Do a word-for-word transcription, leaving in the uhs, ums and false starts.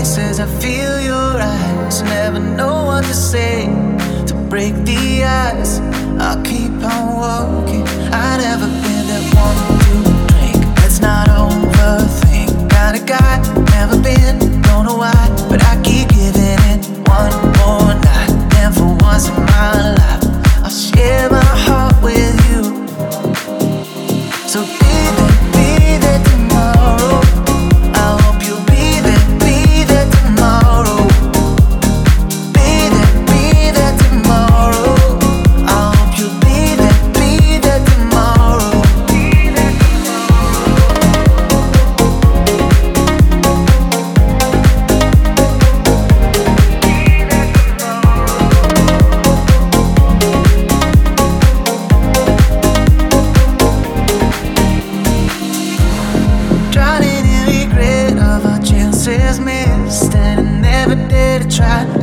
faces, I feel your eyes. Never know what to say to break the ice. I'll keep on walking. I've never been that one to drink. Let's not overthink. Got a guy, never been, don't know why, but I keep giving it one more night. And for once in my life, I'll share my heart with you. So be there, be there tomorrow. I hope you'll be there, be there tomorrow. Be there, be there tomorrow. I hope you'll be there, be there tomorrow. Be there drowning in regret of our chances missed, and I never did try